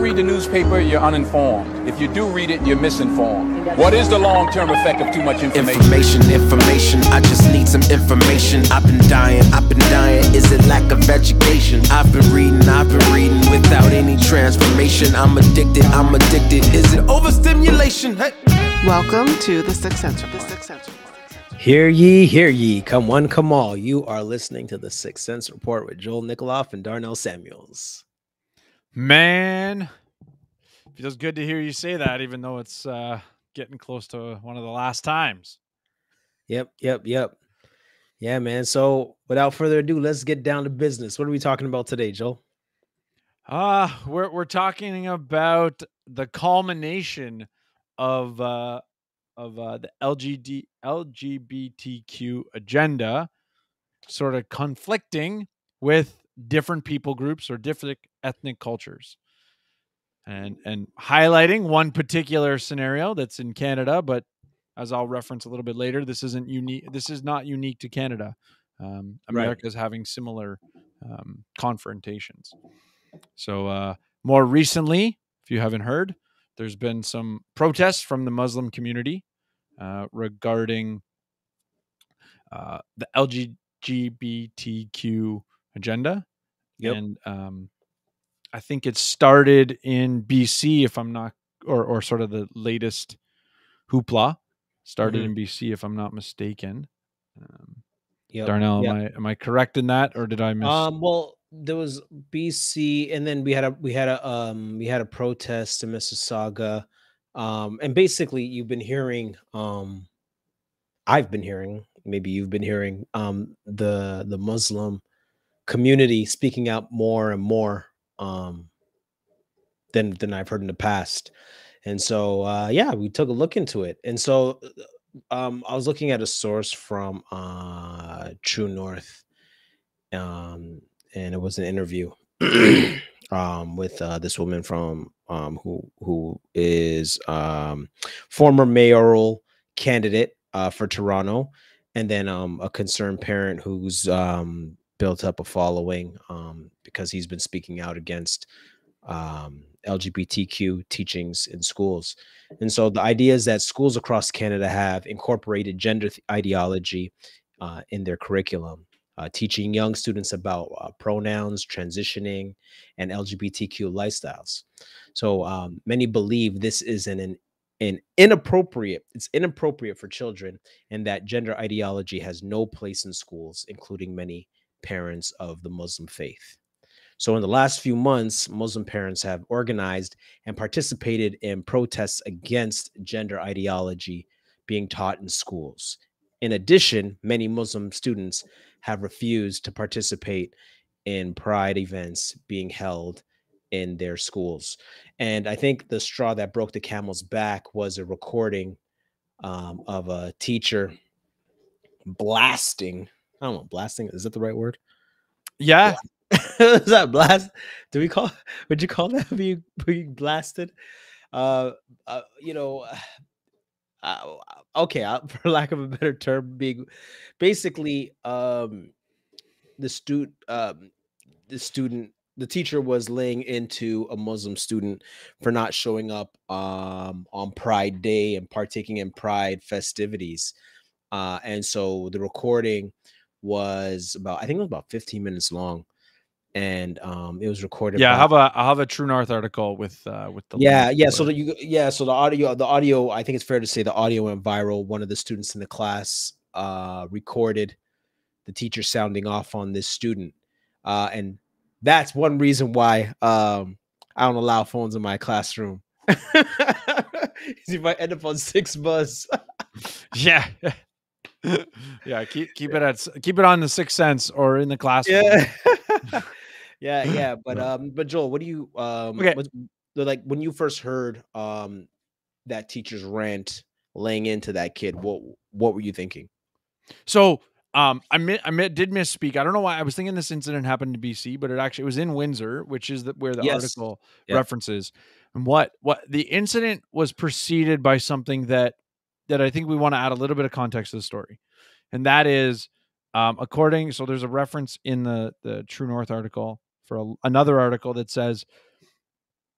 read the newspaper, you're uninformed. If you do read it, you're misinformed. What is the long-term effect of too much information? Information, I just need some information. I've been dying. Is it lack of education? I've been reading without any transformation. I'm addicted. Is it overstimulation? Hey. Welcome to the Sixth Sense Report. Hear ye, come one, come all. You are listening to the Sixth Sense Report with Joel Nikoloff and Darnell Samuels. Man, feels good to hear you say that, even though it's getting close to one of the last times. Yep. Yeah, man. So without further ado, let's get down to business. What are we talking about today, Joel? We're talking about the culmination of the LGBTQ agenda, sort of conflicting with different people groups or different ethnic cultures, and highlighting one particular scenario that's in Canada, but as I'll reference a little bit later, this isn't unique. This is not unique to Canada. America is having similar confrontations. So more recently, if you haven't heard, there's been some protests from the Muslim community regarding the LGBTQ agenda. Yep. And I think it started in BC, if I'm not, or sort of the latest hoopla started in BC, if I'm not mistaken. Darnell, am I correct in that, or did I miss? Well, there was BC, and then we had a protest in Mississauga, and basically you've been hearing, I've been hearing, maybe you've been hearing, the Muslim community speaking out more and more than I've heard in the past. And so we took a look into it. And so I was looking at a source from True North, and it was an interview with this woman from who is former mayoral candidate for Toronto, and then a concerned parent who's built up a following because he's been speaking out against LGBTQ teachings in schools. And so the idea is that schools across Canada have incorporated gender ideology in their curriculum, teaching young students about pronouns, transitioning, and LGBTQ lifestyles. So many believe this is an inappropriate. It's inappropriate for children, and that gender ideology has no place in schools, including many parents of the Muslim faith. So in the last few months, Muslim parents have organized and participated in protests against gender ideology being taught in schools. In addition, many Muslim students have refused to participate in pride events being held in their schools. And I think the straw that broke the camel's back was a recording of a teacher blasting. I don't know, blasting, is that the right word? Yeah. Is that blast? Would you call that being blasted? Okay, for lack of a better term, being basically the teacher was laying into a Muslim student for not showing up on Pride Day and partaking in Pride festivities. And so the recording was about 15 minutes long. And it was recorded. Yeah, I'll have a True North article with the link. So the audio. I think it's fair to say the audio went viral. One of the students in the class recorded the teacher sounding off on this student, and that's one reason why I don't allow phones in my classroom. You might end up on 6 buzz. Yeah. Yeah, keep it on the Sixth Sense or in the classroom. Yeah. But Joel, what do you like when you first heard that teacher's rant laying into that kid? What were you thinking? So I did misspeak. I don't know why I was thinking this incident happened in BC, but it was in Windsor, which is where the article references. And what the incident was preceded by something that I think we want to add a little bit of context to the story, and that is so there's a reference in the True North article for another article that says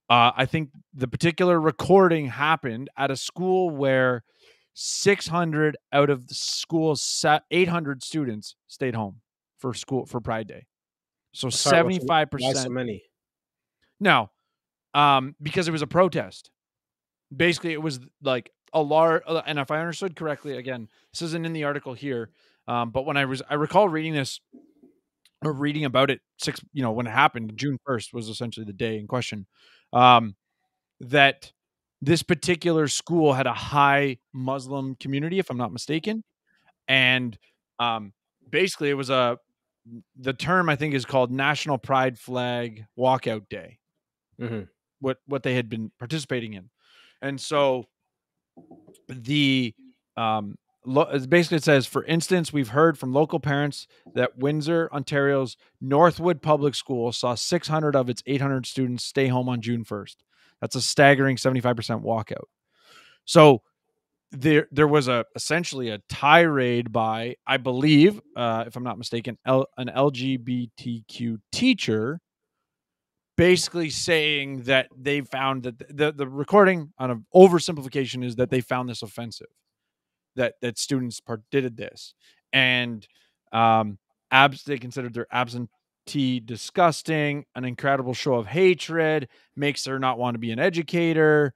I think the particular recording happened at a school where 600 out of the school's 800 students stayed home for Pride Day. So Sorry, why so 75%. many? No, because it was a protest. Basically, it was like a large, and if I understood correctly, again, this isn't in the article here, but when I recall reading this or reading about it when it happened, June 1st was essentially the day in question, that this particular school had a high Muslim community, if I'm not mistaken. And basically it was the term I think is called National Pride Flag Walkout Day, what they had been participating in. And so the basically it says, for instance, we've heard from local parents that Windsor, Ontario's Northwood Public School saw 600 of its 800 students stay home on June 1st. That's a staggering 75% walkout. So there was essentially a tirade by, I believe, if I'm not mistaken, an LGBTQ teacher, basically saying that they found that the recording, on an oversimplification, is that they found this offensive, that students did this, and they considered their absentee disgusting, an incredible show of hatred, makes her not want to be an educator,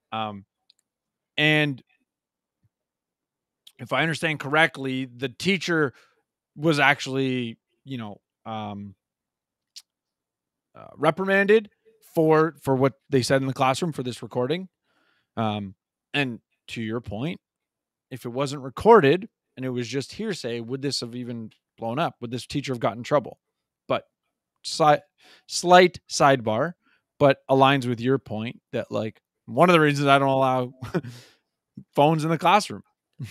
and if I understand correctly, the teacher was actually, reprimanded for what they said in the classroom for this recording. And to your point, if it wasn't recorded and it was just hearsay, would this have even blown up? Would this teacher have gotten in trouble? But slight sidebar, but aligns with your point that, like, one of the reasons I don't allow phones in the classroom.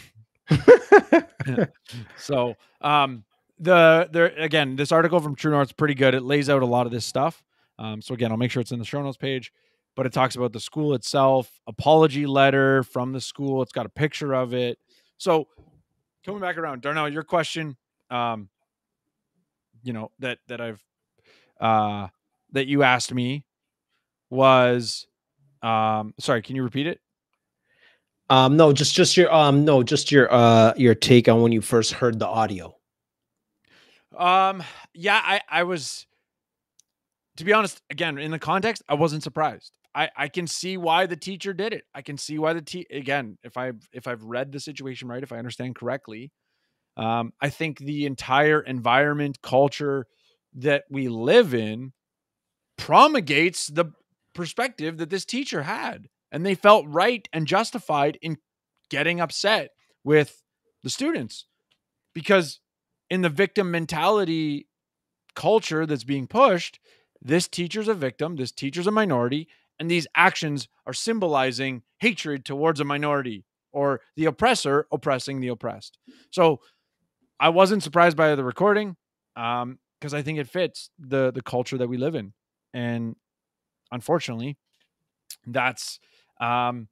So again, this article from True North is pretty good. It lays out a lot of this stuff. So again, I'll make sure it's in the show notes page, but it talks about the school itself, apology letter from the school. It's got a picture of it. So coming back around, Darnell, your question, that you asked me was, sorry, can you repeat it? No, just your take on when you first heard the audio. Yeah, I was, to be honest, again, in the context, I wasn't surprised. I can see why the teacher did it. I can see why again, if I've read the situation right, if I understand correctly, I think the entire environment, culture that we live in promulgates the perspective that this teacher had, and they felt right and justified in getting upset with the students, because in the victim mentality culture that's being pushed, this teacher's a victim, this teacher's a minority, and these actions are symbolizing hatred towards a minority, or the oppressor oppressing the oppressed. So I wasn't surprised by the recording, because I think it fits the culture that we live in. And unfortunately, that's I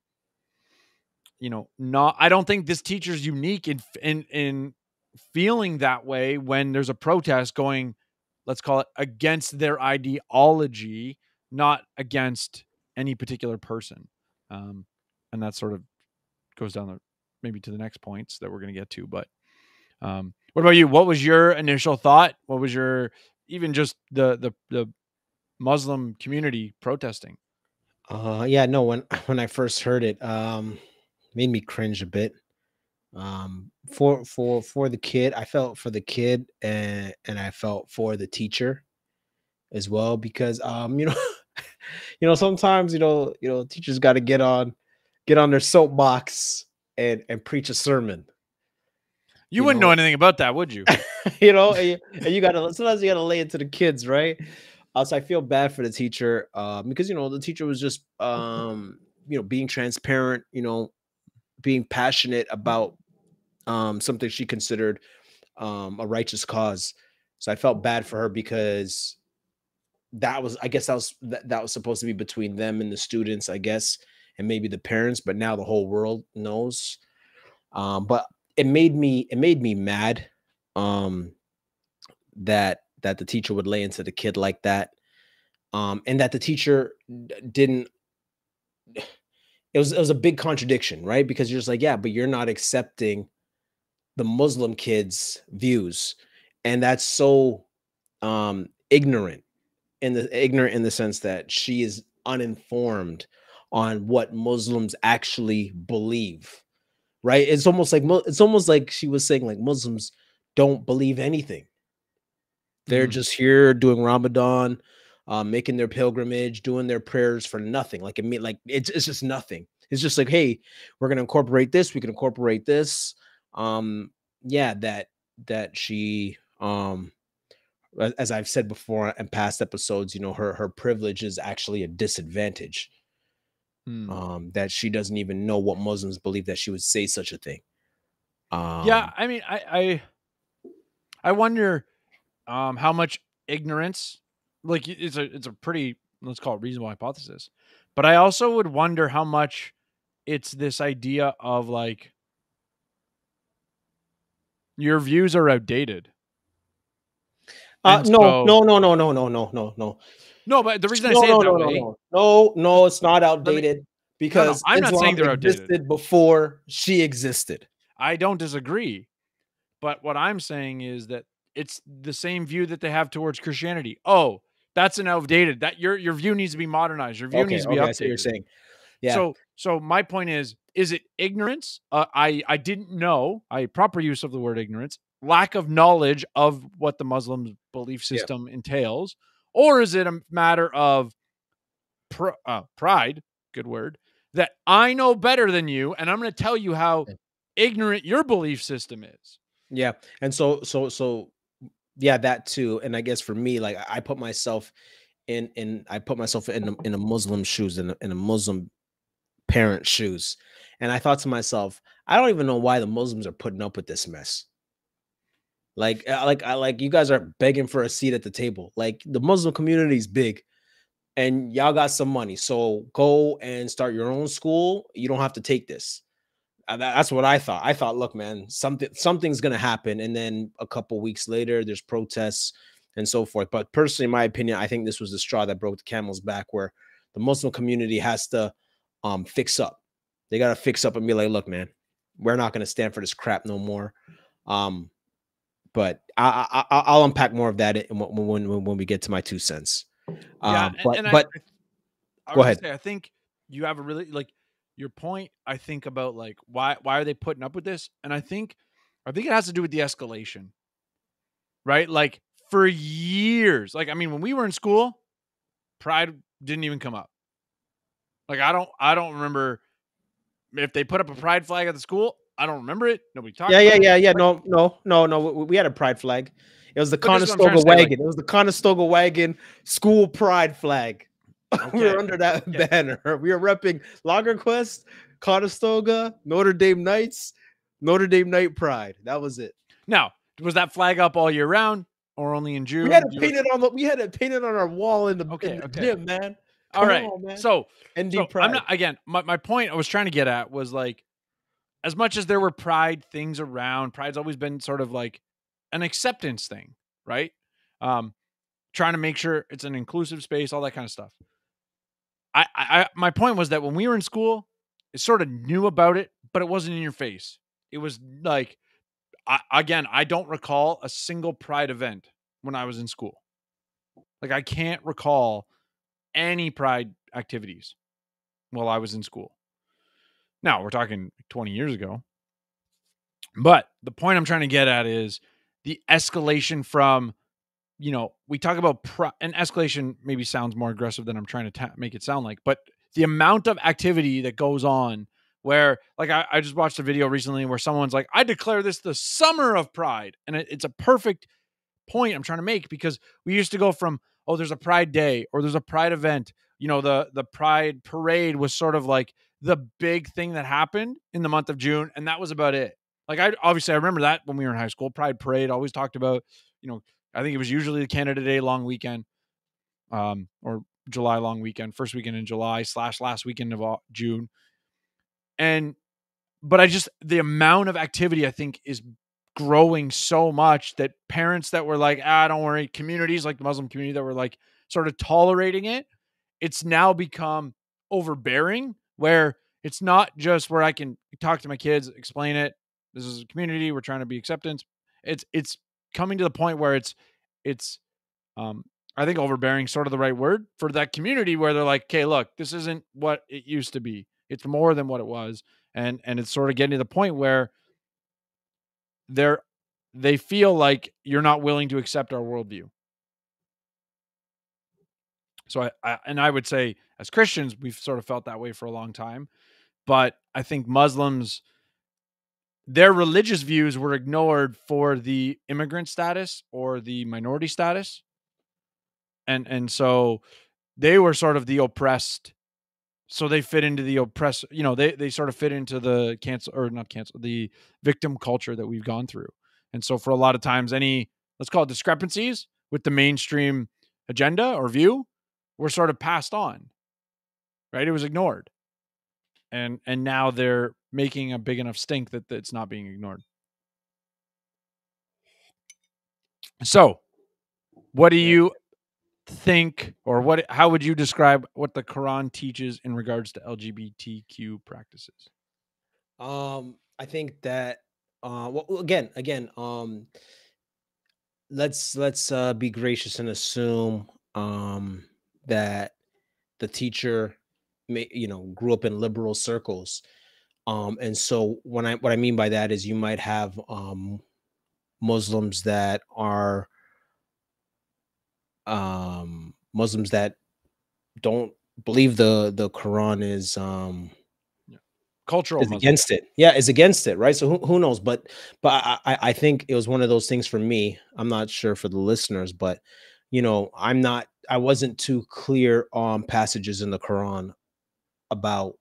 don't think this teacher's unique in feeling that way when there's a protest going, let's call it, against their ideology, not against any particular person. And that sort of goes down maybe to the next points that we're going to get to. But what about you? What was your initial thought? What was your, even just the Muslim community protesting? Yeah, no, when I first heard it, made me cringe a bit. For the kid, I felt for the kid, and I felt for the teacher as well, because sometimes teachers got to get on their soapbox and preach a sermon. You wouldn't know anything about that, would you? And you gotta, sometimes you gotta lay it to the kids, right? So I feel bad for the teacher, because the teacher was just being transparent, being passionate about something she considered a righteous cause. So I felt bad for her, because that was supposed to be between them and the students, I guess, and maybe the parents, but now the whole world knows. But it made me mad that the teacher would lay into the kid like that. and that the teacher didn't. It was a big contradiction, right? Because you're just like, yeah, but you're not accepting the Muslim kids' views, and that's so ignorant in the sense that she is uninformed on what Muslims actually believe, right? It's almost like she was saying like Muslims don't believe anything. They're Mm. just here doing Ramadan, making their pilgrimage, doing their prayers for nothing. Like it's just nothing. It's just like, hey, we're gonna incorporate this. We can incorporate this. Um, yeah, that she as I've said before in past episodes, her privilege is actually a disadvantage. Hmm. That she doesn't even know what Muslims believe that she would say such a thing. Yeah, I mean, I wonder how much ignorance, like it's a pretty, let's call it, reasonable hypothesis, but I also would wonder how much it's this idea of like your views are outdated. And No, so no, no, no, no, no, no, no, no. no, but the reason I No, say it no, that no, no, way, no. No, no, it's not let me, outdated no, because I'm not saying Islam they're outdated. existed before she existed. I don't disagree. But what I'm saying is that it's the same view that they have towards Christianity. Oh, that's an outdated. That your view needs to be modernized. Your view Okay, needs to be okay, I see what you're updated. saying. Yeah. So my point is it ignorance? I didn't know. Proper use of the word ignorance, lack of knowledge of what the Muslim belief Yeah. system entails, or is it a matter of pride? Good word. That I know better than you, and I'm going to tell you how Yeah. ignorant your belief system is. Yeah. And so yeah, that too. And I guess for me, like I put myself in a Muslim shoes, in a Muslim parent shoes. And I thought to myself, I don't even know why the Muslims are putting up with this mess. Like you guys are begging for a seat at the table. Like the Muslim community is big and y'all got some money. So go and start your own school. You don't have to take this. That's what I thought. I thought, look, man, something's gonna happen, and then a couple weeks later, there's protests and so forth. But personally, in my opinion, I think this was the straw that broke the camel's back, where the Muslim community has to fix up. They got to fix up and be like, look, man, we're not gonna stand for this crap no more. But I'll unpack more of that when we get to my 2 cents. Yeah, But and I but I go was gonna ahead. say, I think you have a really like your point. I think about like why are they putting up with this, and I think it has to do with the escalation, right? Like for years, like I mean, when we were in school, pride didn't even come up. Like I don't remember if they put up a pride flag at the school. I don't remember it. Nobody Yeah, talked yeah, about it. yeah, yeah. Like, No. We had a pride flag. It was the but this is what I'm trying to Conestoga say. Like, wagon. It was the Conestoga wagon school pride flag. We okay, were under that okay, banner. We were repping Lager Quest, Conestoga, Notre Dame Knights, Notre Dame Knight Pride. That was it. now was that flag up all year round or only in We had June? it painted on we had it painted on our wall in Okay, the okay. gym, man. All Come right. on, man. So ND I'm Pride. not again. My point I was trying to get at was like, as much as there were pride things around, pride's always been sort of like an acceptance thing, right? Trying to make sure it's an inclusive space, all that kind of stuff. My point was that when we were in school, it sort of knew about it, but it wasn't in your face. It was like, I don't recall a single pride event when I was in school. Like I can't recall any pride activities while I was in school. Now we're talking 20 years ago. But the point I'm trying to get at is the escalation from, we talk about and escalation maybe sounds more aggressive than I'm trying to make it sound like, but the amount of activity that goes on where like I just watched a video recently where someone's like, I declare this the summer of pride. And it's a perfect point I'm trying to make because we used to go from, oh, there's a pride day or there's a pride event. The pride parade was sort of like the big thing that happened in the month of June. And that was about it. Like I remember that when we were in high school, pride parade always talked about, I think it was usually the Canada Day long weekend, or July long weekend, first weekend in July / last weekend of June. But the amount of activity I think is growing so much that parents that were like, don't worry, communities like the Muslim community that were like sort of tolerating it, it's now become overbearing, where it's not just where I can talk to my kids, explain it. This is a community. We're trying to be acceptance. It's coming to the point where it's I think overbearing is sort of the right word for that community, where they're like, okay, look, this isn't what it used to be. It's more than what it was. And it's sort of getting to the point where they feel like you're not willing to accept our worldview. So I would say as Christians, we've sort of felt that way for a long time, but I think Muslims, their religious views were ignored for the immigrant status or the minority status. And so they were sort of the oppressed. So they fit into the oppressed, they sort of fit into the the victim culture that we've gone through. And so for a lot of times, any, let's call it discrepancies with the mainstream agenda or view, were sort of passed on, right? It was ignored. And now they're making a big enough stink that it's not being ignored. So what do you think, or how would you describe what the Quran teaches in regards to LGBTQ practices? I think that well, again, let's be gracious and assume that the teacher grew up in liberal circles. And so what I mean by that is you might have Muslims that are Muslims that don't believe the Quran is cultural is against it. Yeah, is against it, right? So who knows? But I think it was one of those things for me. I'm not sure for the listeners, but I wasn't too clear on passages in the Quran about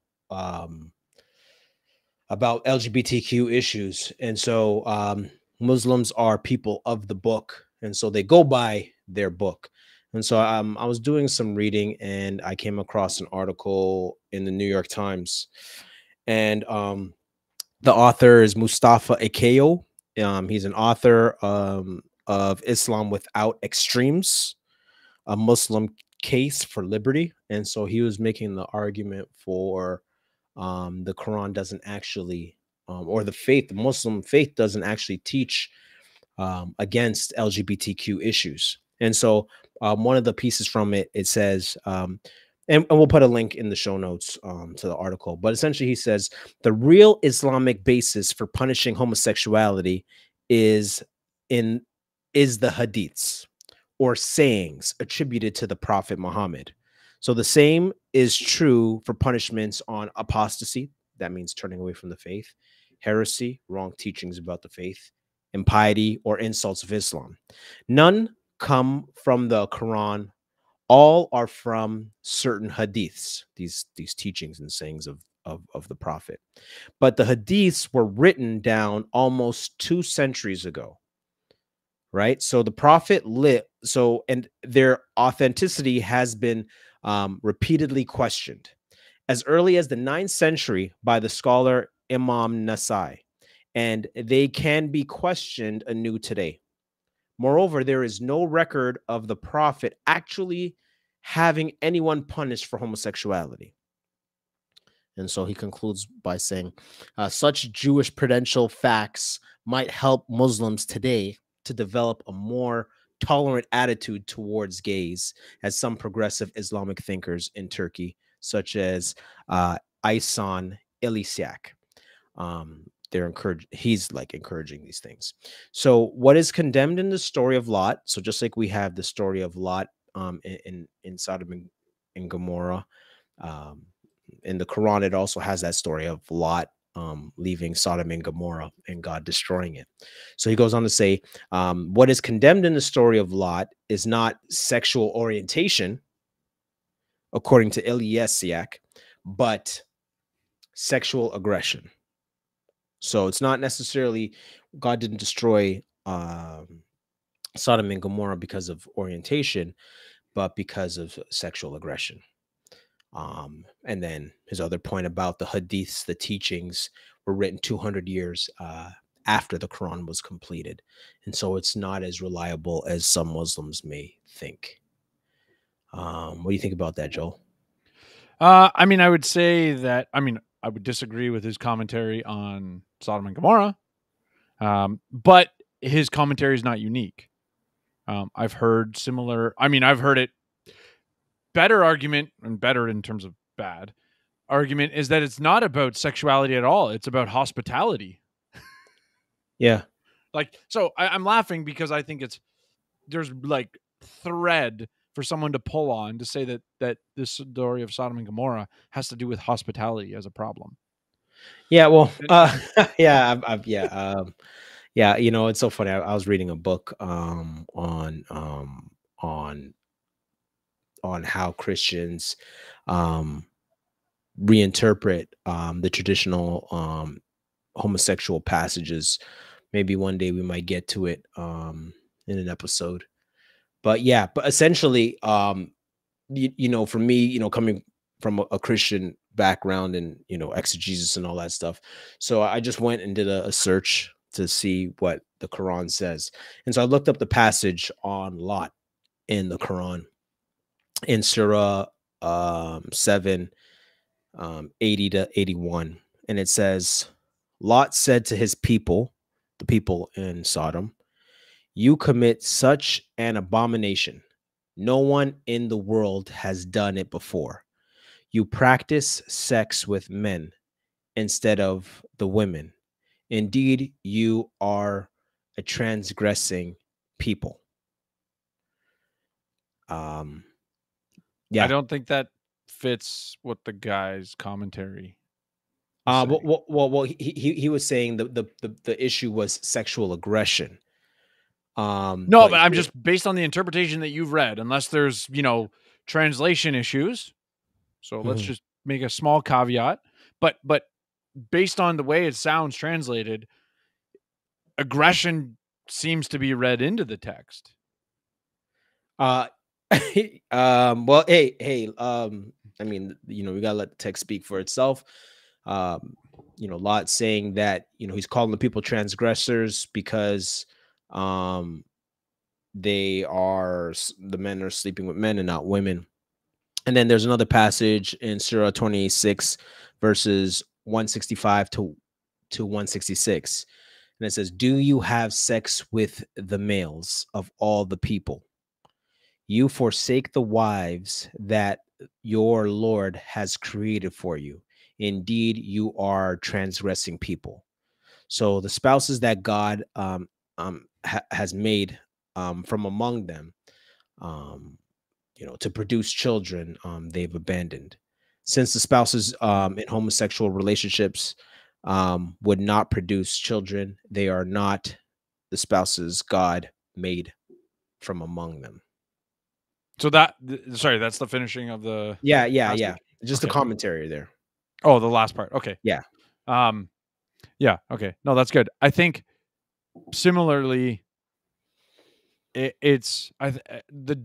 LGBTQ issues. And so Muslims are people of the book, and so they go by their book. And so I was doing some reading, and I came across an article in the New York Times, and the author is Mustafa Akeyo. He's an author of Islam Without Extremes, a Muslim case for liberty. And so he was making the argument for the Quran doesn't actually, or the Muslim faith doesn't actually teach against LGBTQ issues. And so one of the pieces from it says, and we'll put a link in the show notes to the article, but essentially he says the real Islamic basis for punishing homosexuality is the hadiths, or sayings attributed to the Prophet Muhammad. So the same is true for punishments on apostasy, that means turning away from the faith, heresy, wrong teachings about the faith, impiety, or insults of Islam. None come from the Quran. All are from certain hadiths, these teachings and sayings of the Prophet. But the hadiths were written down almost 2 centuries ago, right? So the Prophet and their authenticity has been repeatedly questioned as early as the 9th century by the scholar Imam Nasai, and they can be questioned anew today. Moreover, there is no record of the Prophet actually having anyone punished for homosexuality. And so he concludes by saying, such Jewish prudential facts might help Muslims today to develop a more tolerant attitude towards gays, as some progressive Islamic thinkers in Turkey, such as Ihsan Ilisiak, he's encouraging these things. So what is condemned in the story of Lot? So just like we have the story of Lot in Sodom and Gomorrah, in the Quran, it also has that story of Lot leaving Sodom and Gomorrah and God destroying it. So he goes on to say, what is condemned in the story of Lot is not sexual orientation, according to Ilisiak, but sexual aggression. So it's not necessarily God didn't destroy Sodom and Gomorrah because of orientation, but because of sexual aggression. And then his other point about the hadiths, the teachings were written 200 years after the Quran was completed. And so it's not as reliable as some Muslims may think. What do you think about that, Joel? I mean, I would say that, I would disagree with his commentary on Sodom and Gomorrah, but his commentary is not unique. I've heard similar, I've heard it better argument, and better in terms of bad argument, is that it's not about sexuality at all. It's about hospitality. Yeah. Like, so I'm laughing because I think there's like thread for someone to pull on to say that this story of Sodom and Gomorrah has to do with hospitality as a problem. Yeah. Well, yeah. It's so funny. I was reading a book on how Christians reinterpret the traditional homosexual passages. Maybe one day we might get to it in an episode. But essentially, for me, coming from a Christian background and exegesis and all that stuff, so I just went and did a search to see what the Quran says, and so I looked up the passage on Lot in the Quran in Surah 7, 80 to 81, and it says, Lot said to his people, the people in Sodom, "You commit such an abomination. No one in the world has done it before. You practice sex with men instead of the women. Indeed, you are a transgressing people." Yeah. I don't think that fits what the guy's commentary. Well, he was saying the issue was sexual aggression. No, but I'm just based on the interpretation that you've read, unless there's, translation issues. So let's just make a small caveat. But based on the way it sounds translated, aggression seems to be read into the text. Well, hey, we gotta let the text speak for itself. Lot saying that, he's calling the people transgressors because the men are sleeping with men and not women. And then there's another passage in Surah 26 verses 165 to 166. And it says, "Do you have sex with the males of all the people? You forsake the wives that your Lord has created for you. Indeed, you are transgressing people." So the spouses that God has made from among them, to produce children, they've abandoned. Since the spouses in homosexual relationships would not produce children, they are not the spouses God made from among them. So that's the finishing of the yeah. Just Okay. the commentary there. Oh, the last part. Okay. Yeah. Yeah. Okay. No, that's good. I think similarly, the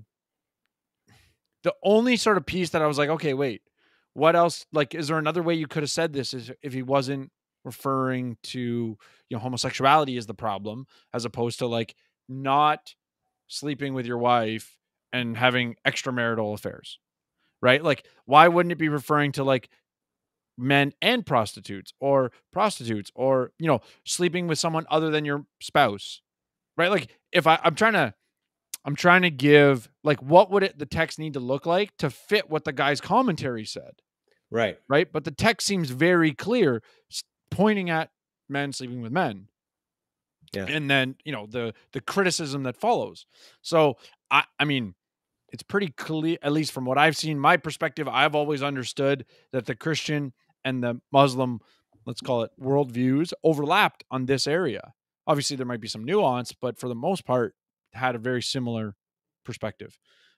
only sort of piece that I was like, okay, wait, what else? Like, is there another way you could have said this? Is if he wasn't referring to homosexuality as the problem, as opposed to like not sleeping with your wife and having extramarital affairs, right? Like, why wouldn't it be referring to like men and prostitutes or sleeping with someone other than your spouse, right? Like, if I'm trying to give, like, what would the text need to look like to fit what the guy's commentary said, Right. but the text seems very clear, pointing at men sleeping with men. Yeah. And then the criticism that follows. So I mean, it's pretty clear, at least from what I've seen, my perspective, I've always understood that the Christian and the Muslim, let's call it, worldviews overlapped on this area. Obviously, there might be some nuance, but for the most part, had a very similar perspective.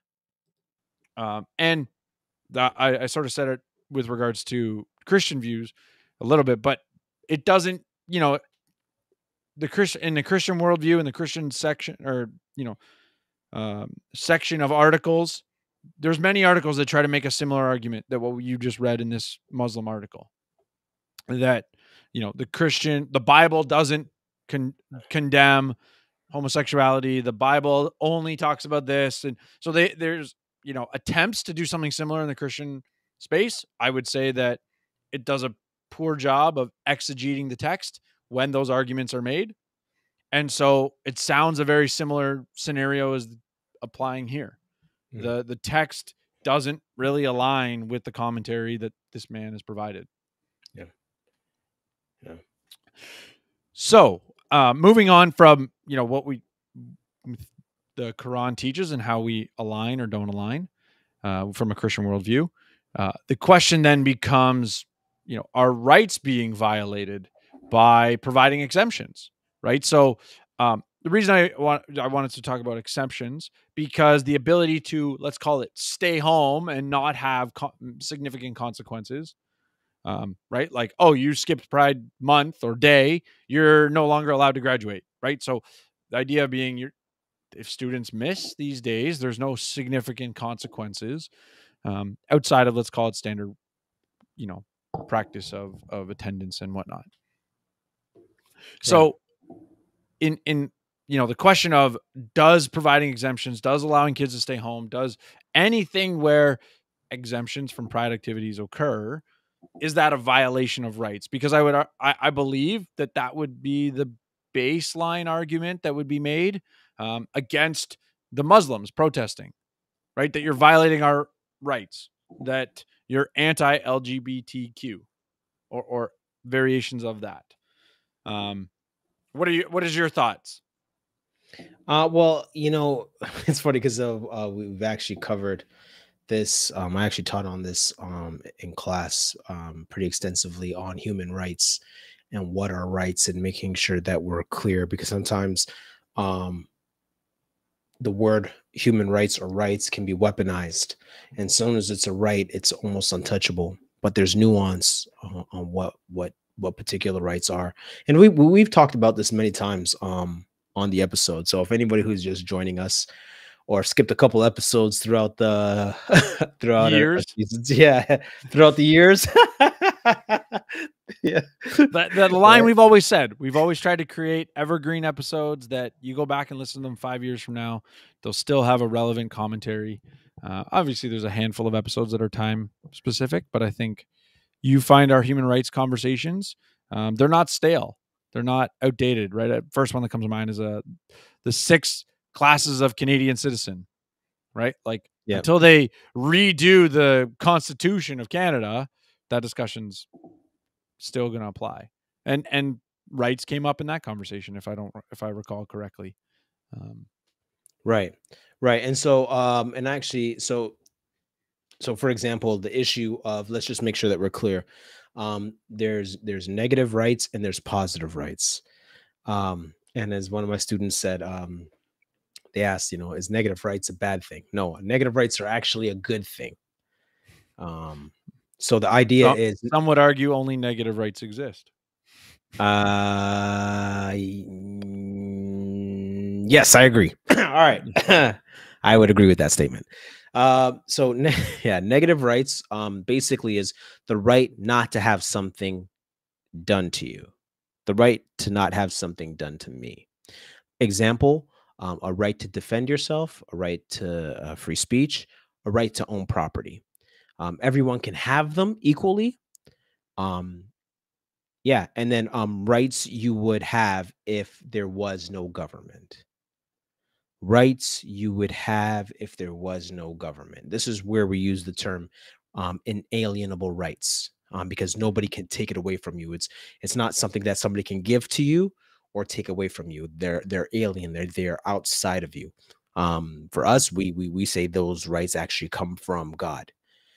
And I sort of said it with regards to Christian views a little bit, but it doesn't, the Christian worldview and the Christian section, or section of articles, there's many articles that try to make a similar argument that what you just read in this Muslim article, that the Bible doesn't condemn homosexuality. The Bible only talks about this. And so there's, attempts to do something similar in the Christian space. I would say that it does a poor job of exegeting the text when those arguments are made. And so it sounds a very similar scenario as applying here. The text doesn't really align with the commentary that this man has provided. Yeah. So moving on from, what the Quran teaches and how we align or don't align from a Christian worldview, the question then becomes, are rights being violated by providing exemptions, right? So the reason I wanted to talk about exceptions, because the ability to, let's call it, stay home and not have significant consequences, right? Like, oh, you skipped Pride Month or day, you're no longer allowed to graduate, right? So the idea being, if students miss these days, there's no significant consequences outside of, let's call it, standard, practice of attendance and whatnot. So in the question of, does providing exemptions, does allowing kids to stay home, does anything where exemptions from pride activities occur, is that a violation of rights? Because I believe that would be the baseline argument that would be made against the Muslims protesting, right? That you're violating our rights, that you're anti-LGBTQ or variations of that. What is your thoughts? Well, it's funny because we've actually covered this. I actually taught on this in class pretty extensively on human rights and what are rights, and making sure that we're clear, because sometimes the word human rights or rights can be weaponized, and as soon as it's a right, it's almost untouchable. But there's nuance on what particular rights are, and we've talked about this many times on the episode. So if anybody who's just joining us or skipped a couple episodes throughout the years, throughout the years, yeah, that line we've always said, we've always tried to create evergreen episodes that you go back and listen to them 5 years from now, they'll still have a relevant commentary. Obviously, there's a handful of episodes that are time specific, but I think you find our human rights conversations, they're not stale, they're not outdated, right? The first one that comes to mind is the 6 classes of Canadian citizen, right? Like, until they redo the Constitution of Canada, that discussion's still going to apply. And rights came up in that conversation, if I recall correctly. Right. And so, and actually, so for example, the issue of, let's just make sure that we're clear. There's negative rights and there's positive rights. And as one of my students said, they asked, is negative rights a bad thing? No, negative rights are actually a good thing. So the idea is, some would argue only negative rights exist. Yes, I agree. All right. I would agree with that statement. So negative rights basically is the right not to have something done to you, the right to not have something done to me. Example, a right to defend yourself, a right to free speech, a right to own property. Everyone can have them equally. And then rights you would have if there was no government. Rights you would have if there was no government. This is where we use the term inalienable rights, because nobody can take it away from you. It's not something that somebody can give to you or take away from you. They're alien. They're outside of you. For us, we say those rights actually come from God.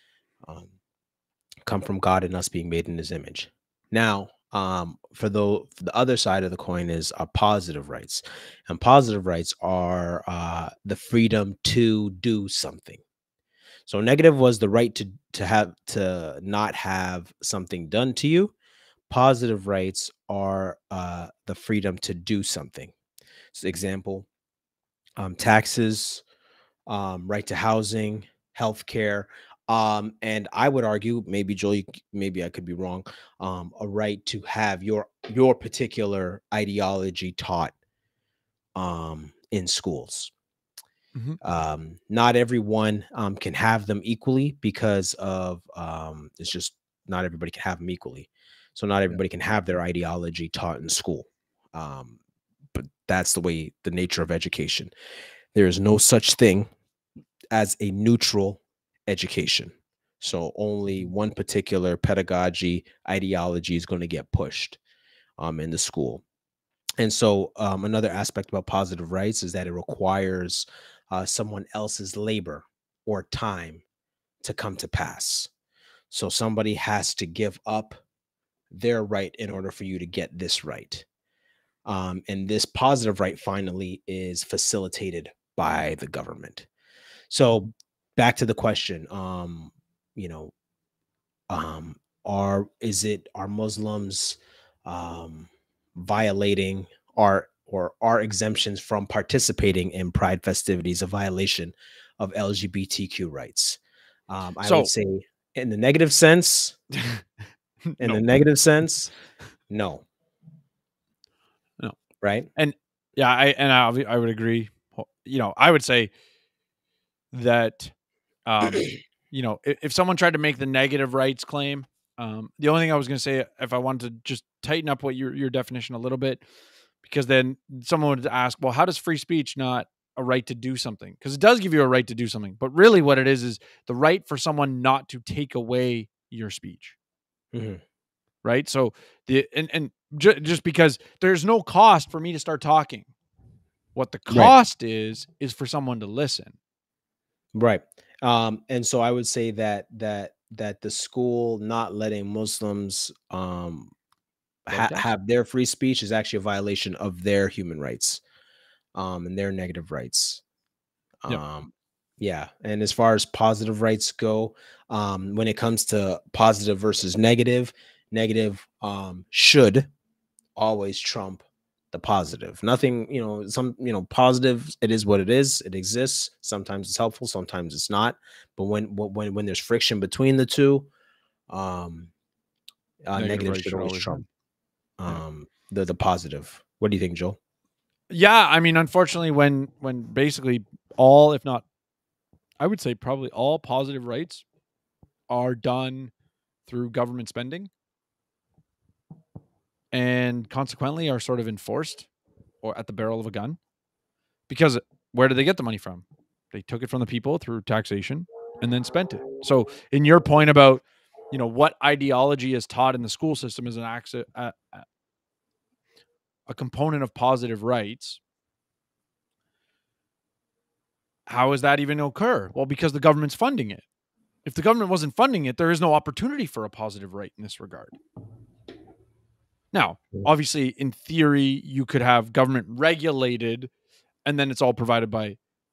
Come from God and us being made in His image. Now, for the other side of the coin is positive rights, and positive rights are the freedom to do something. So negative was the right to not have something done to you. Positive rights are the freedom to do something. So example, taxes, right to housing, healthcare. And I would argue, maybe Joel, maybe I could be wrong, a right to have your particular ideology taught in schools. Not everyone can have them equally because of it's just not everybody can have them equally. So not everybody can have their ideology taught in school. But that's the nature of education. There is no such thing as a neutral education. So only one particular pedagogy ideology is going to get pushed in the school. And so another aspect about positive rights is that it requires someone else's labor or time to come to pass. So somebody has to give up their right in order for you to get this right. And this positive right finally is facilitated by the government. So back to the question, are Muslims violating are exemptions from participating in Pride festivities a violation of LGBTQ rights? I would say in the negative sense, no. Right. And yeah, I would agree. I would say that, if someone tried to make the negative rights claim, the only thing I was going to say, if I wanted to just tighten up what your definition a little bit, because then someone would ask, well, how does free speech not a right to do something? Because it does give you a right to do something, but really what it is the right for someone not to take away your speech. Right. So just because there's no cost for me to start talking, what the cost is for someone to listen. Right. And so I would say that the school not letting Muslims have their free speech is actually a violation of their human rights and their negative rights. Yeah. And as far as positive rights go, when it comes to positive versus negative should always trump the positive. Nothing, positive, it is what it is. It exists. Sometimes it's helpful, sometimes it's not. But when there's friction between the two, negative should always trump the positive. What do you think, Joel? Yeah, I mean, unfortunately, when basically all, if not, I would say probably all positive rights are done through government spending, and consequently are sort of enforced or at the barrel of a gun. Because where did they get the money from? They took it from the people through taxation and then spent it. So in your point about, what ideology is taught in the school system is a component of positive rights. How does that even occur? Well, because the government's funding it. If the government wasn't funding it, there is no opportunity for a positive right in this regard. Now, obviously, in theory, you could have government regulated, and then it's all provided by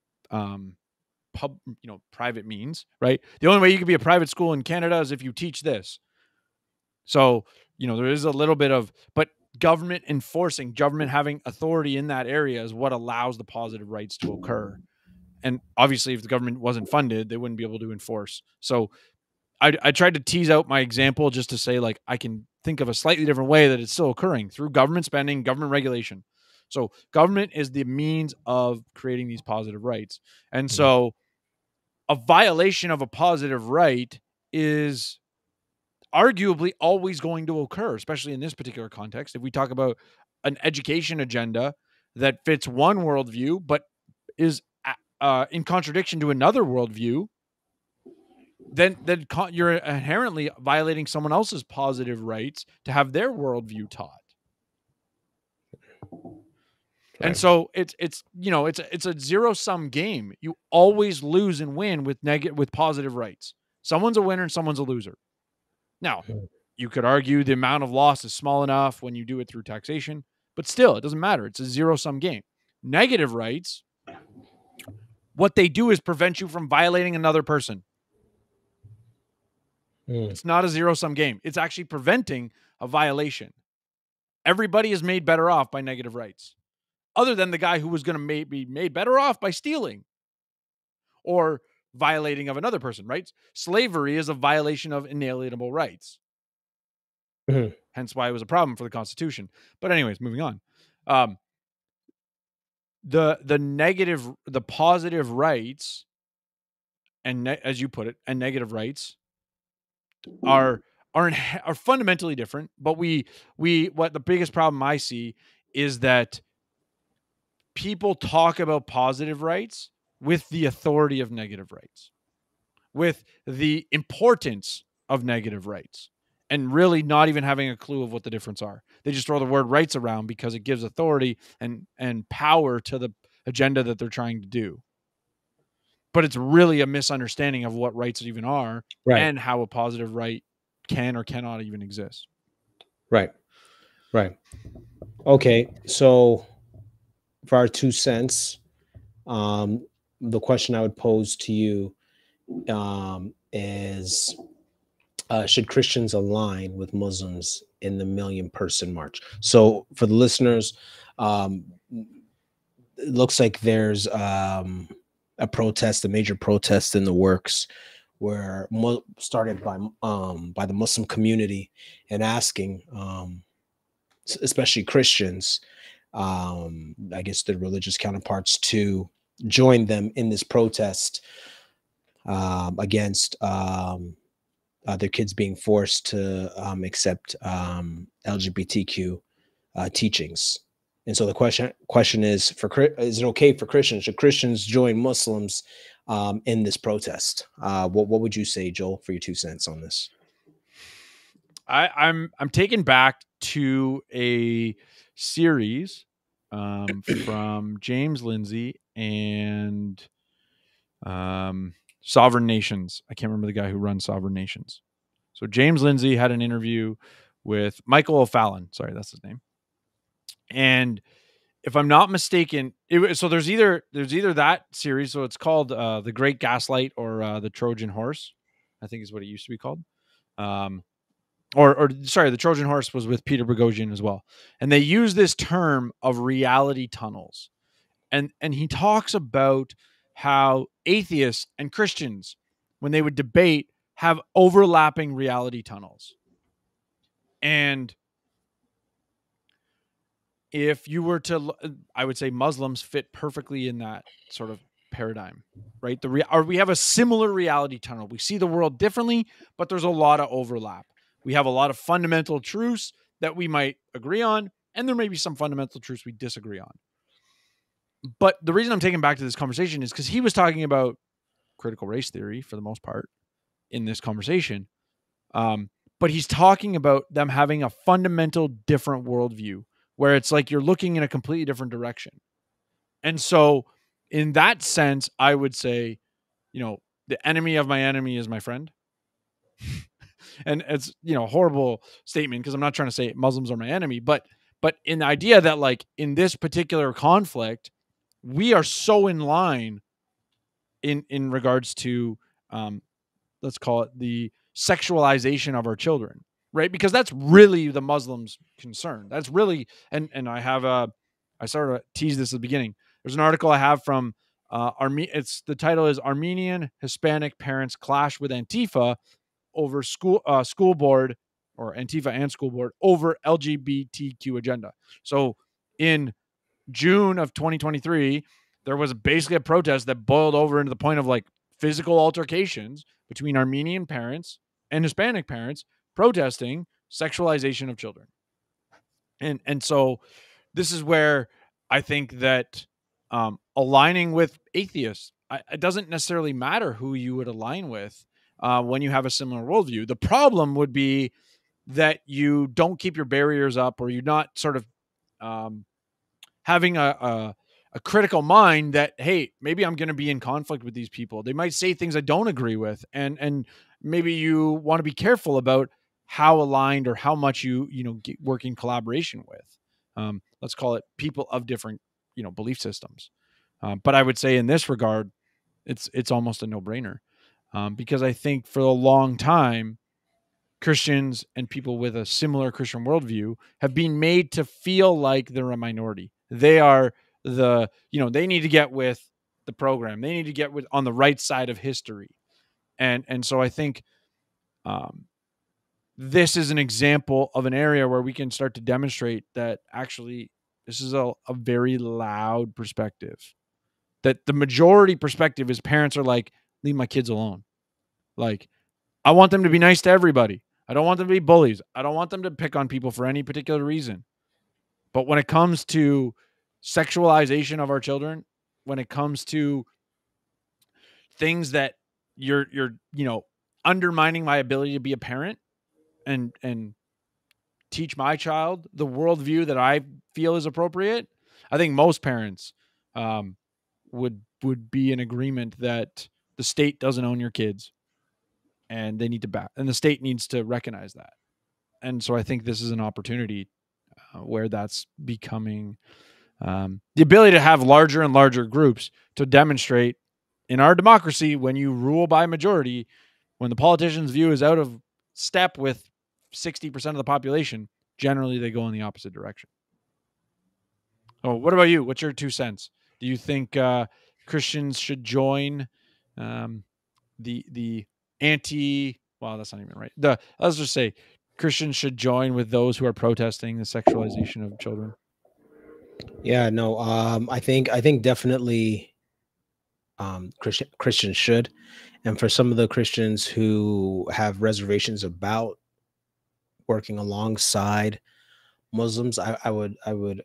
private means, right? The only way you could be a private school in Canada is if you teach this. So, there is a little bit of, but government enforcing, government having authority in that area is what allows the positive rights to occur. And obviously, if the government wasn't funded, they wouldn't be able to enforce. So I tried to tease out my example just to say, like, I can think of a slightly different way that it's still occurring through government spending, government regulation. So government is the means of creating these positive rights. And so a violation of a positive right is arguably always going to occur, especially in this particular context. If we talk about an education agenda that fits one worldview, but is in contradiction to another worldview, then you're inherently violating someone else's positive rights to have their worldview taught. Right. And so it's a zero-sum game. You always lose and win with positive rights. Someone's a winner and someone's a loser. Now, you could argue the amount of loss is small enough when you do it through taxation, but still, it doesn't matter. It's a zero-sum game. Negative rights, what they do is prevent you from violating another person. It's not a zero-sum game. It's actually preventing a violation. Everybody is made better off by negative rights, other than the guy who was going to be made better off by stealing or violating of another person, right? Slavery is a violation of inalienable rights. Mhm. Hence why it was a problem for the Constitution. But anyways, moving on. The positive rights and as you put it, and negative rights are fundamentally different. But what the biggest problem I see is that people talk about positive rights with the authority of negative rights, with the importance of negative rights, and really not even having a clue of what the difference are. They just throw the word rights around because it gives authority and power to the agenda that they're trying to do. But it's really a misunderstanding of what rights even are Right. and how a positive right can or cannot even exist. Right. Okay. So for our 2 cents, the question I would pose to you is should Christians align with Muslims in the Million Person March? So for the listeners, it looks like there's a major protest in the works, where started by the Muslim community, and asking, especially Christians, I guess their religious counterparts, to join them in this protest against their kids being forced to accept LGBTQ teachings. And so the question is, is it okay for Christians? Should Christians join Muslims in this protest? What would you say, Joel, for your 2 cents on this? I'm taken back to a series from James Lindsay and Sovereign Nations. I can't remember the guy who runs Sovereign Nations. So James Lindsay had an interview with Michael O'Fallon. Sorry, that's his name. And if I'm not mistaken, so there's either that series, so it's called The Great Gaslight, or The Trojan Horse, I think is what it used to be called. Or sorry, The Trojan Horse was with Peter Boghossian as well. And they use this term of reality tunnels. And he talks about how atheists and Christians, when they would debate, have overlapping reality tunnels. And if you were to, I would say Muslims fit perfectly in that sort of paradigm, right? We have a similar reality tunnel. We see the world differently, but there's a lot of overlap. We have a lot of fundamental truths that we might agree on, and there may be some fundamental truths we disagree on. But the reason I'm taking back to this conversation is because he was talking about critical race theory for the most part in this conversation. But he's talking about them having a fundamental different worldview, where it's like you're looking in a completely different direction. And so in that sense, I would say, the enemy of my enemy is my friend. And it's, a horrible statement, because I'm not trying to say Muslims are my enemy, but in the idea that, like, in this particular conflict, we are so in line in regards to, let's call it the sexualization of our children, right? Because that's really the Muslims' concern. That's really, and I started to tease this at the beginning. There's an article I have from the title is Armenian Hispanic Parents Clash with Antifa over school board, or Antifa and school board, over LGBTQ agenda. So in June of 2023, there was basically a protest that boiled over into the point of, like, physical altercations between Armenian parents and Hispanic parents protesting sexualization of children. And so this is where I think that aligning with atheists, it doesn't necessarily matter who you would align with when you have a similar worldview. The problem would be that you don't keep your barriers up, or you're not sort of having a critical mind that, hey, maybe I'm going to be in conflict with these people. They might say things I don't agree with. And maybe you want to be careful about how aligned or how much you work in collaboration with. Let's call it people of different, belief systems. But I would say in this regard, it's almost a no-brainer. Because I think for a long time, Christians and people with a similar Christian worldview have been made to feel like they're a minority. They are they need to get with the program. They need to get on the right side of history. And so I think this is an example of an area where we can start to demonstrate that actually this is a very loud perspective. That the majority perspective is parents are like, leave my kids alone. Like, I want them to be nice to everybody. I don't want them to be bullies. I don't want them to pick on people for any particular reason. But when it comes to sexualization of our children, when it comes to things that you're undermining my ability to be a parent and teach my child the worldview that I feel is appropriate, I think most parents would be in agreement that the state doesn't own your kids, and they need to and the state needs to recognize that. And so I think this is an opportunity where that's becoming the ability to have larger and larger groups to demonstrate in our democracy, when you rule by majority, when the politician's view is out of step with 60% of the population, generally they go in the opposite direction. Oh, what about you? What's your 2 cents? Do you think Christians should join the anti? Well, that's not even right. Let's just say Christians should join with those who are protesting the sexualization of children. Yeah, no, I think definitely Christians should, and for some of the Christians who have reservations about working alongside Muslims, I would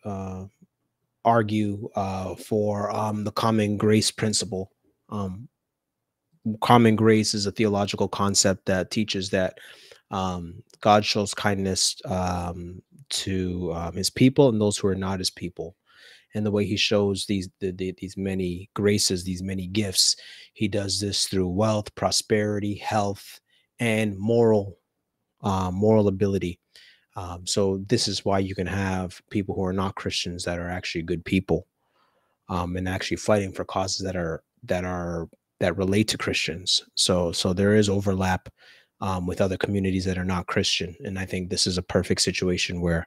argue for the common grace principle. Common grace is a theological concept that teaches that God shows kindness to his people and those who are not his people. And the way he shows these many graces, these many gifts, he does this through wealth, prosperity, health, and moral ability. So this is why you can have people who are not Christians that are actually good people, and actually fighting for causes that relate to Christians. So there is overlap with other communities that are not Christian, and I think this is a perfect situation where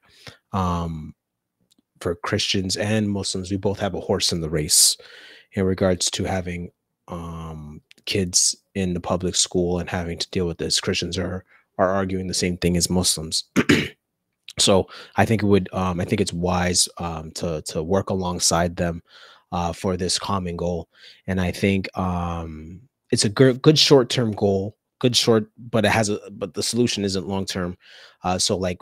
for Christians and Muslims, we both have a horse in the race in regards to having kids in the public school and having to deal with this. Christians are arguing the same thing as Muslims. So I think I think it's wise to work alongside them for this common goal. And I think it's a good short-term goal, but but the solution isn't long-term. So like,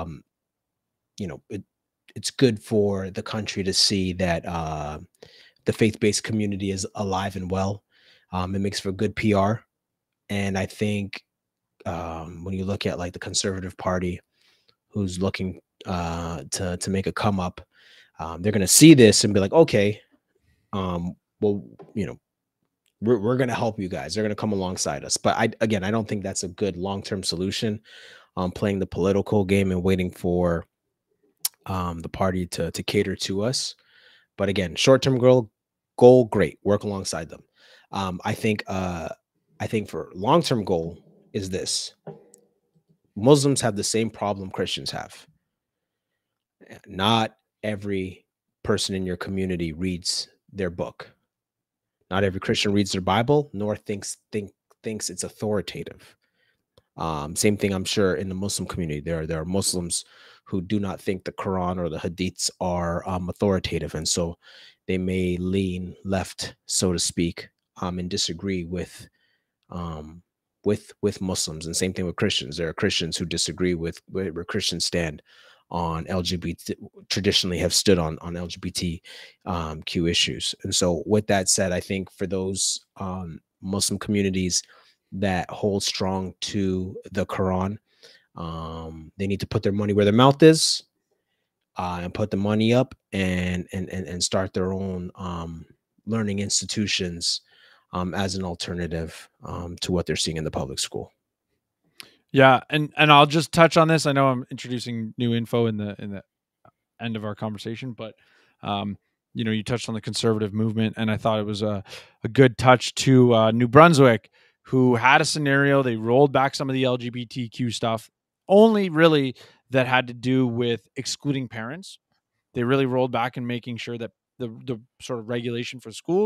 it's good for the country to see that the faith-based community is alive and well. It makes for good PR. And I think when you look at like the Conservative Party, who's looking to make a come up, they're going to see this and be like, okay, well, we're going to help you guys. They're going to come alongside us. But I don't think that's a good long-term solution. Playing the political game and waiting for the party to cater to us. But again, short-term goal, great, work alongside them. I think for long-term goal is this: Muslims have the same problem Christians have. Not every person in your community reads their book. Not every Christian reads their Bible, nor thinks it's authoritative. Same thing, I'm sure, in the Muslim community. There are Muslims who do not think the Quran or the Hadiths are authoritative, and so they may lean left, so to speak, and disagree with Muslims. And same thing with Christians. There are Christians who disagree with where Christians stand on LGBT, traditionally have stood on LGBTQ issues. And so with that said, I think for those Muslim communities that hold strong to the Quran, they need to put their money where their mouth is, and put the money up and start their own learning institutions as an alternative to what they're seeing in the public school. Yeah, and I'll just touch on this. I know I'm introducing new info in the end of our conversation, but you touched on the conservative movement, and I thought it was a good touch to New Brunswick, who had a scenario. They rolled back some of the LGBTQ stuff, only really that had to do with excluding parents. They really rolled back and making sure that the sort of regulation for schools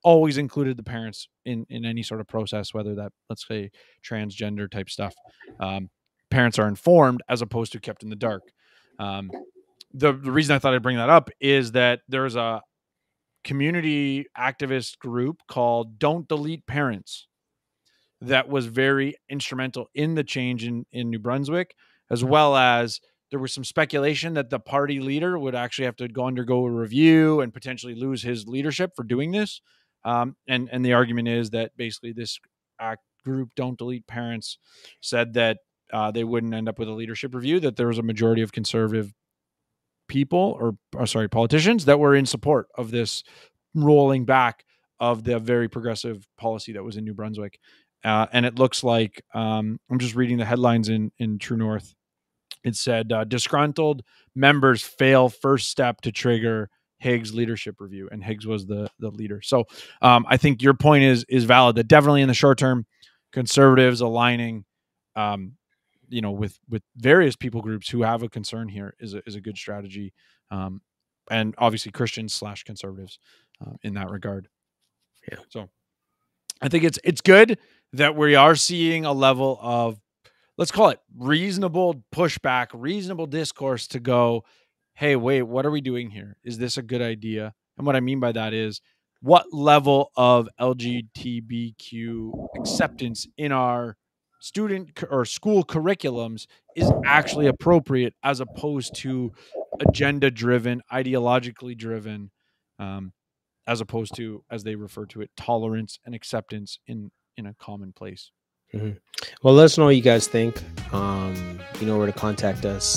always included the parents in any sort of process, whether that, let's say, transgender type stuff. Parents are informed as opposed to kept in the dark. The reason I thought I'd bring that up is that there's a community activist group called Don't Delete Parents that was very instrumental in the change in New Brunswick, as well as there was some speculation that the party leader would actually have to undergo a review and potentially lose his leadership for doing this. And the argument is that basically this group, Don't Delete Parents, said that they wouldn't end up with a leadership review, that there was a majority of conservative people politicians that were in support of this rolling back of the very progressive policy that was in New Brunswick. And it looks like, I'm just reading the headlines in True North. It said, disgruntled members fail first step to trigger Higgs leadership review. And Higgs was the leader. So I think your point is valid, that definitely in the short term, conservatives aligning, with various people groups who have a concern here is a good strategy. And obviously Christians / conservatives in that regard. Yeah. So I think it's good that we are seeing a level of, let's call it reasonable pushback, reasonable discourse to go, hey, wait, what are we doing here? Is this a good idea? And what I mean by that is, what level of LGBTQ acceptance in our student or school curriculums is actually appropriate, as opposed to agenda driven, ideologically driven, as opposed to, as they refer to it, tolerance and acceptance in a common place. Mm-hmm. Well, let us know what you guys think. You know where to contact us.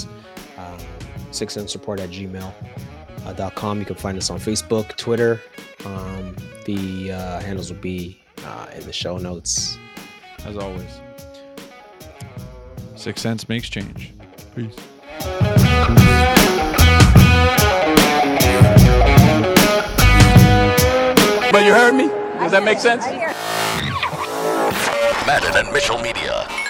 sixcentsupport@gmail.com. You can find us on Facebook, Twitter. The handles will be in the show notes. As always, 6 cents makes change. Peace. But you heard me? Does that make sense? Madden and Mitchell Media.